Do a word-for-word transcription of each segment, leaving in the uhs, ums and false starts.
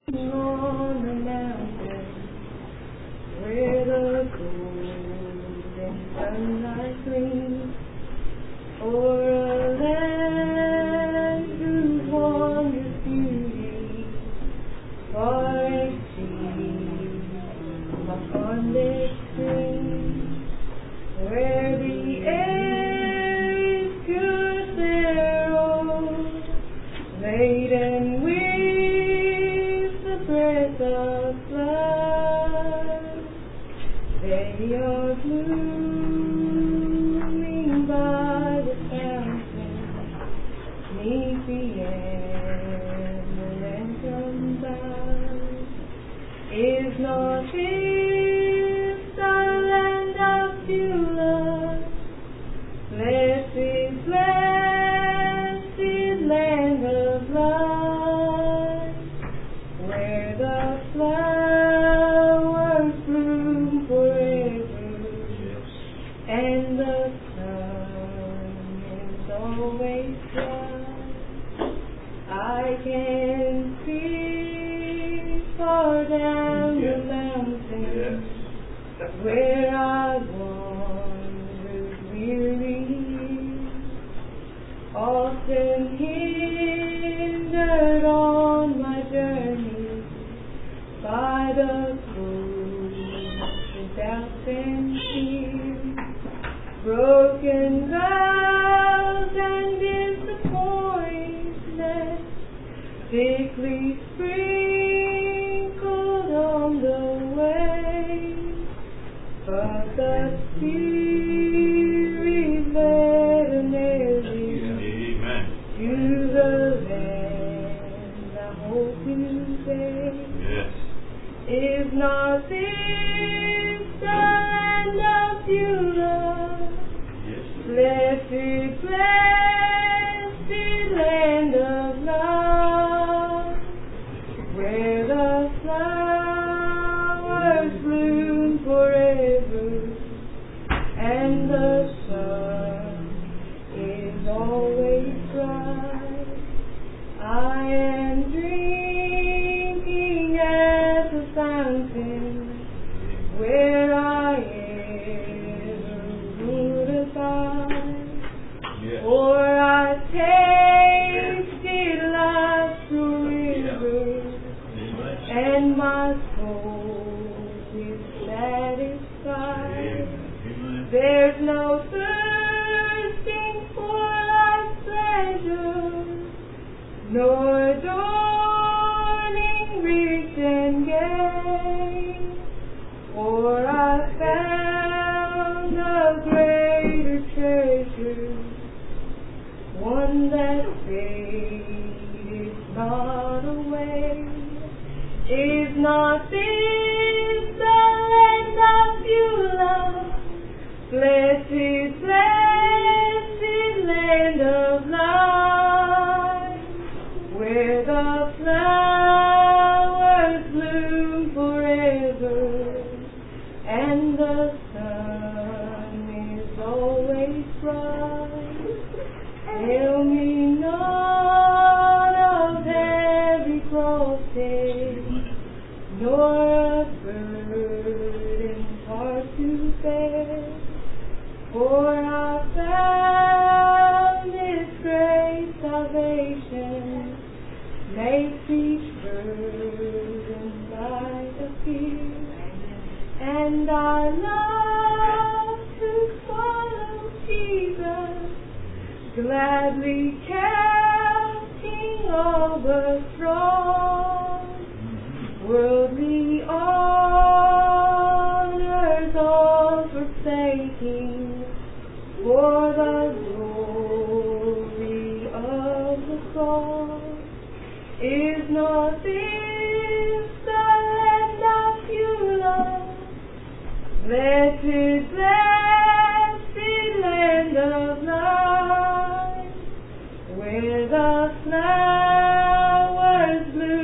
On the mountain where the golden sunlight gleams, o'er a land whose wondrous beauty far exceeds my fondest dreams, where the air is pure thereof, laden with of flowers. They are blooming by the fountain, 'neath the emerald boughs. Is not this the land of Beulah, blessed, blessed land of life, where the flowers bloom forever, and the sun is always bright? I can see far down the mountain, where I wandered weary years, often hindered on my journey by the cold doubts and fears, broken vows and disappointments, thickly sprinkled on the way. But the Spirit led Mary to the land I hope to say. Yes. Is not this the land of Beulah? Yes. Blessed, blessed land of love, where the flowers bloom forever, and the sun is always bright. I am drinking at the fountain, where I ever would abide. Yes. For I tasted life's river, and my soul is satisfied. There's no thirsting for life's pleasure, nor adorning rich and gay, for I found a greater treasure, one that fadeth not away. Is not this the land of Beulah, blessed, blessed land of life, where the flowers bloom forever, and the sun is always bright? Tell me not of heavy crosses, nor a burden hard to bear, for I found this great salvation makes each burden light appear, and I love to follow Jesus, gladly counting all the throng, worldly honors all forsaking, for the glory of the cross. Is not this the land of Beulah, blessed, blessed land of life, where the flowers bloom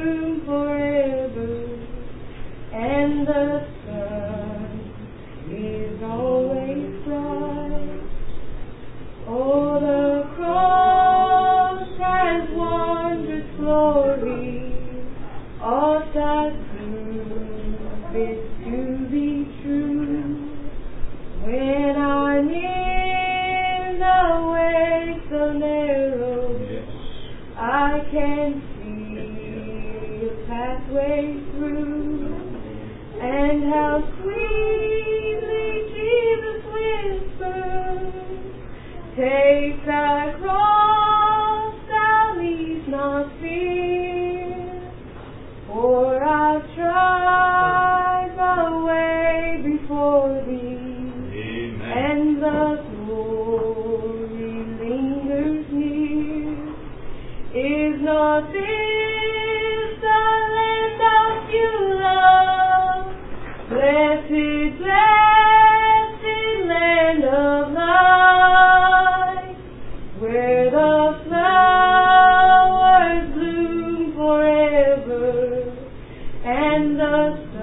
I prove it to be true. When I'm in the way so narrow, I can see a pathway through, and how sweetly Jesus whispers, take thy cross, thou needst not fear, for I've tried the way before thee, Amen. and the glory lingers near. Is not this the land of your love? Blessed, blessed land of light, where the flowers bloom forever, and the